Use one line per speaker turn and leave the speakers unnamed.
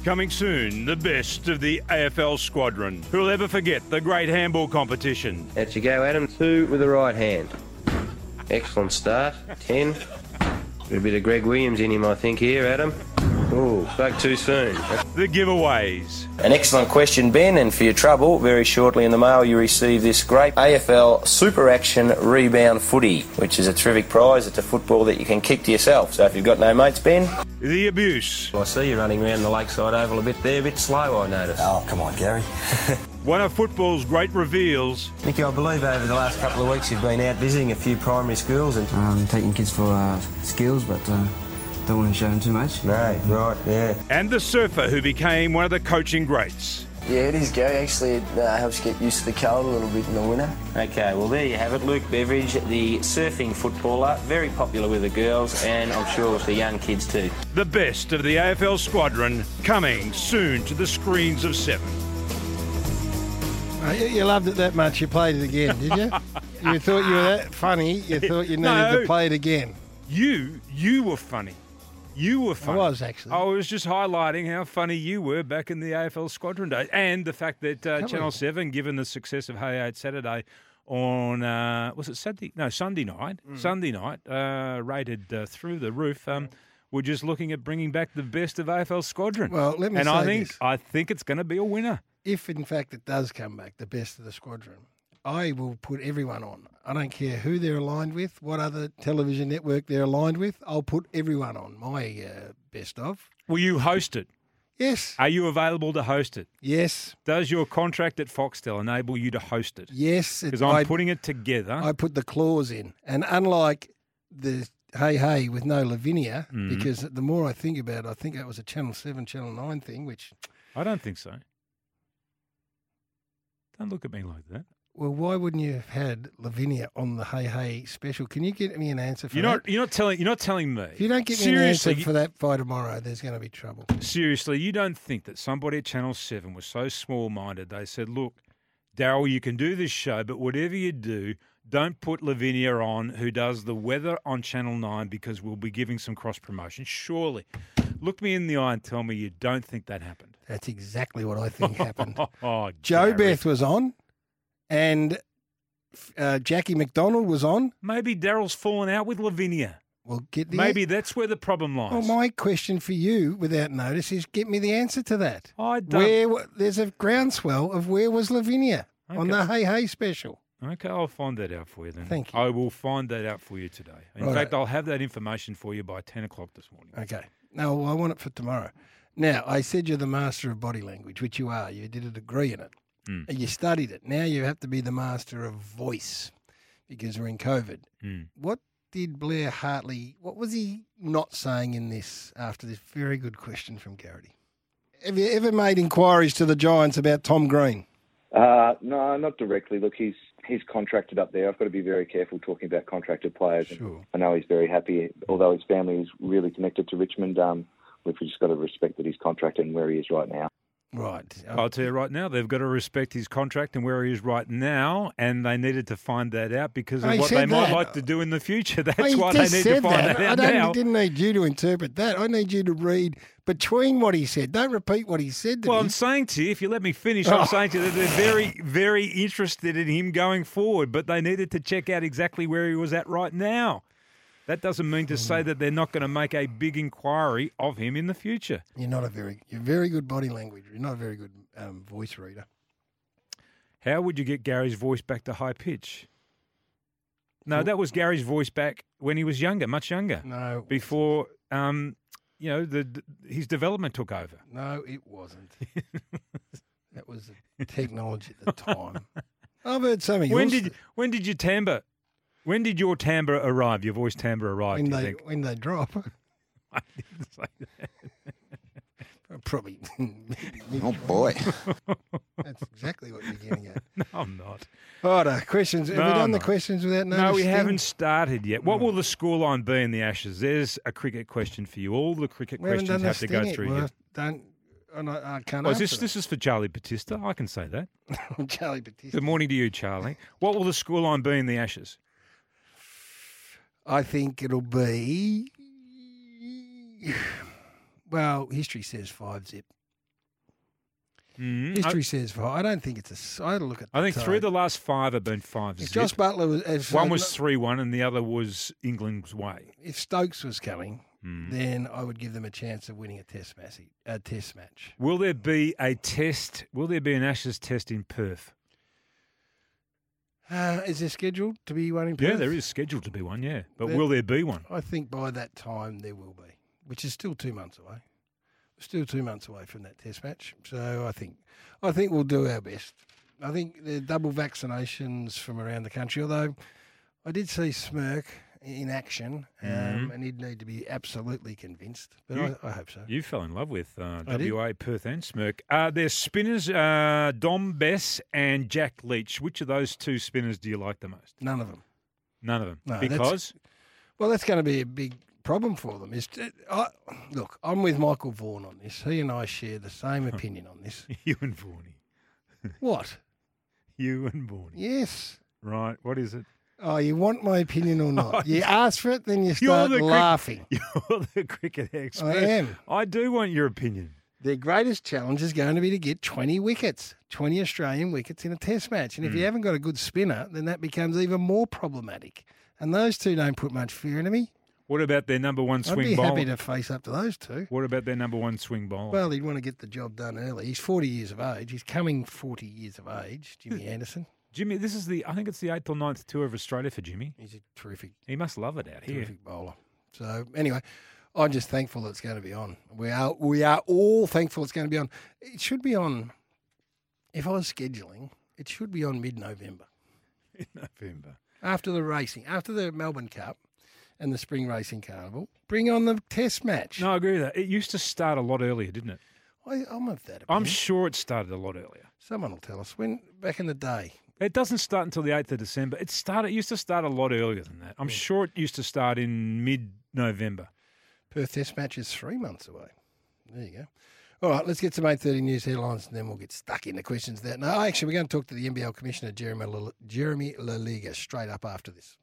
Coming soon, the best of the AFL squadron. Who'll ever forget the great handball competition?
Out you go, Adam. 2 with the right hand. Excellent start. 10. A bit of Greg Williams in him, I think, here, Adam. Oh, spoke too soon.
The giveaways.
An excellent question, Ben, and for your trouble, very shortly in the mail you receive this great AFL Super Action Rebound Footy, which is a terrific prize. It's a football that you can kick to yourself. So if you've got no mates, Ben...
The abuse.
I see you running around the Lakeside Oval a bit there, a bit slow, I noticed.
Oh, come on, Gary.
One of football's great reveals.
Nicky, I believe over the last couple of weeks you've been out visiting a few primary schools and...
taking kids for skills, but don't want to show them too much.
No, right, yeah.
And the surfer who became one of the coaching greats.
Yeah, it is, Gary. Actually, it helps get used to the cold a little bit in the winter.
Okay, well, there you have it. Luke Beveridge, the surfing footballer, very popular with the girls and I'm sure with the young kids too.
The best of the AFL squadron coming soon to the screens of 7.
You loved it that much, you played it again, did you? You thought you were that funny, you thought you needed to play it again.
You were funny. You were funny.
I was, actually.
I was just highlighting how funny you were back in the AFL squadron days. And the fact that Channel 7, given the success of Hey 8 Saturday on, was it Saturday? No, Sunday night. Sunday night, rated through the roof. We're just looking at bringing back the best of AFL squadron.
Well, let me
and
say
I think it's going to be a winner.
If, in fact, it does come back, the best of the squadron, I will put everyone on. I don't care who they're aligned with, what other television network they're aligned with. I'll put everyone on my best of.
Will you host it?
Yes.
Are you available to host it?
Yes.
Does your contract at Foxtel enable you to host it?
Yes.
Because I'm putting it together.
I put the clause in. And unlike the Hey with no Lavinia, because the more I think about it, I think that was a Channel 7, Channel 9 thing, which...
I don't think so. Don't look at me like that.
Well, why wouldn't you have had Lavinia on the Hey special? Can you get me an answer for that?
You're not telling me.
If you don't get me an answer for that by tomorrow, there's going to be trouble.
Seriously, you don't think that somebody at Channel 7 was so small-minded, they said, look, Daryl, you can do this show, but whatever you do, don't put Lavinia on, who does the weather on Channel 9, because we'll be giving some cross-promotion. Surely. Look me in the eye and tell me you don't think that happened.
That's exactly what I think happened.
Joe
Beth was on. And Jackie McDonald was on.
Maybe Daryl's fallen out with Lavinia.
Well,
maybe that's where the problem lies.
Well, my question for you, without notice, is get me the answer to that.
I don't.
There's a groundswell of where was Lavinia on the Hey special.
Okay, I'll find that out for you then.
Thank you.
I will find that out for you today. In fact, I'll have that information for you by 10 o'clock this morning.
Okay. No, I want it for tomorrow. Now, I said you're the master of body language, which you are. You did a degree in it. You studied it. Now you have to be the master of voice because we're in COVID. What did Blair Hartley, what was he not saying in this after this very good question from Garrity? Have you ever made inquiries to the Giants about Tom Green?
No, not directly. Look, he's contracted up there. I've got to be very careful talking about contracted players.
Sure.
I know he's very happy, although his family is really connected to Richmond. We've just got to respect that he's contracted and where he is right now.
Right.
I'll tell you right now, they've got to respect his contract and where he is right now, and they needed to find that out because of what they might like to do in the future. That's why they need to find that out now.
I didn't need you to interpret that. I need you to read between what he said. Don't repeat what he said to me.
Well, I'm saying to you, if you let me finish, I'm saying to you that they're very, very interested in him going forward, but they needed to check out exactly where he was at right now. That doesn't mean to say that they're not going to make a big inquiry of him in the future.
You're very good body language. You're not a very good voice reader.
How would you get Gary's voice back to high pitch? No, that was Gary's voice back when he was younger, much younger.
No.
Before, his development took over.
No, it wasn't. That was the technology at the time. I've heard some of yours.
When did your timbre? When did your timbre arrive? Your voice timbre arrive?
When they drop.
I didn't say that.
Probably.
Oh boy,
that's exactly what you're getting at.
No, I'm not.
All right, questions. Have we done the questions without notice?
No, we haven't started yet. What will the scoreline be in the Ashes? There's a cricket question for you. All the cricket questions have to go through you.
I can't answer
this is for Charlie Batista. I can say that.
Charlie Batista.
Good morning to you, Charlie. What will the scoreline be in the Ashes?
I think it'll be, well, history says 5-0. History says 5. I don't think it's I had to look at.
I think
time.
3 of the last 5 have been 5.
If Josh Butler was
one was 3-1 and the other was England's way.
If Stokes was coming, then I would give them a chance of winning a test match.
Will there be a test? Will there be an Ashes test in Perth?
Is there scheduled to be one in Perth?
Yeah, there is scheduled to be one, yeah. But will there be one?
I think by that time there will be, which is still 2 months away. Still 2 months away from that test match. So I think we'll do our best. I think the double vaccinations from around the country, although I did see Smirk in action and he'd need to be absolutely convinced. But I hope so.
You fell in love with WA, Perth and Smirk. Their spinners, Dom Bess and Jack Leach. Which of those 2 spinners do you like the most?
None of them.
None of them.
No,
because?
Well, that's going to be a big problem for them. Look, I'm with Michael Vaughan on this. He and I share the same opinion on this.
You and Vaughanie.
What?
You and Vaughanie.
Yes.
Right. What is it?
Oh, you want my opinion or not? You ask for it, then you start laughing.
You're the cricket expert.
I am.
I do want your opinion.
Their greatest challenge is going to be to get 20 wickets, 20 Australian wickets in a test match. And if you haven't got a good spinner, then that becomes even more problematic. And those 2 don't put much fear into me.
What about their number 1 swing bowler?
I'd be happy to face up to those 2.
What about their number 1 swing bowler?
Well, he'd want to get the job done early. He's 40 years of age. He's coming 40 years of age, Jimmy Anderson.
Jimmy, this is I think it's the 8th or 9th tour of Australia for Jimmy.
He's a terrific.
He must love it out here.
Terrific bowler. So anyway, I'm just thankful it's going to be on. We are all thankful it's going to be on. It should be on. If I was scheduling, it should be on mid-November.
Mid-November.
After the racing, after the Melbourne Cup and the Spring Racing Carnival, bring on the test match.
No, I agree with that. It used to start a lot earlier, didn't it?
I'm of that opinion.
I'm sure it started a lot earlier.
Someone will tell us when back in the day.
It doesn't start until the 8th of December. It used to start a lot earlier than that. I'm sure it used to start in mid-November.
Perth Test match is 3 months away. There you go. All right, let's get some 8:30 news headlines and then we'll get stuck into questions there. No, actually, we're going to talk to the NBL Commissioner, Jeremy La Liga, straight up after this.